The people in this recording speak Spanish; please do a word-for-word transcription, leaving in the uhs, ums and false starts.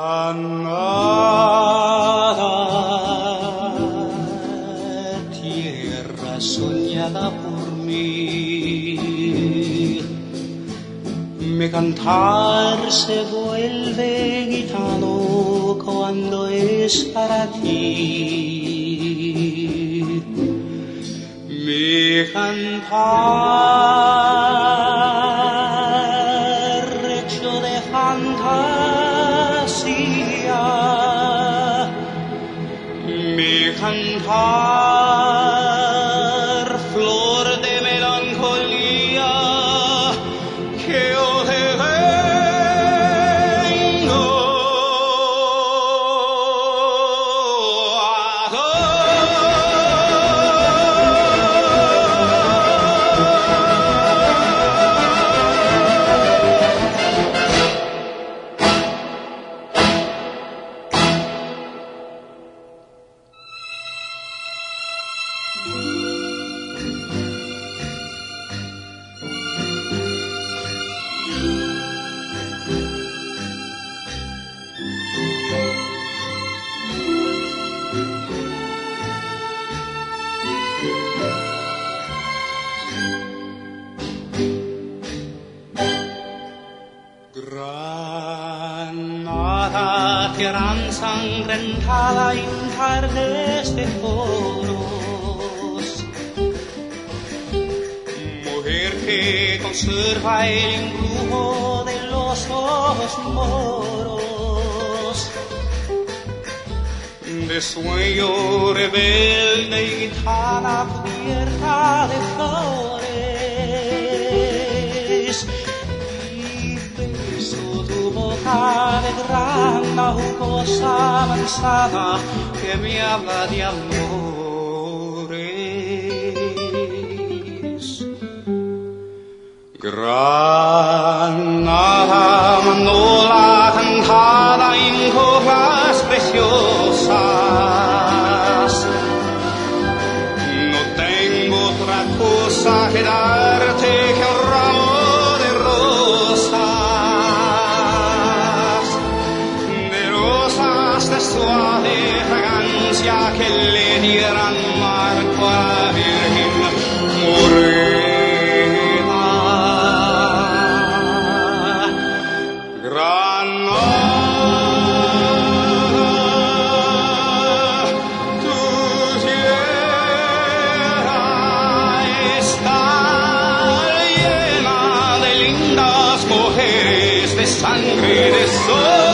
Granada, tierra soñada por mí, mi cantar se vuelve gitano cuando es para ti. Mi cantar hecho de fantasía, mi cantar flor de melancolía, que yo te vengo a dar. Granada, tierra ensangrentada en tardes de foros, mujer que conserva el embrujo de los ojos moros, de sueño rebelde y gitana cubierta de flores, de grana jugosa manzana que me habla de amores. Granada, manola cantada en hojas preciosas, no tengo otra cosa que darte que un ramo de rosas, de suave fragancia que le dieran marco a la Virgen morena. Granada, tu tierra está llena de lindas mujeres de sangre de sol.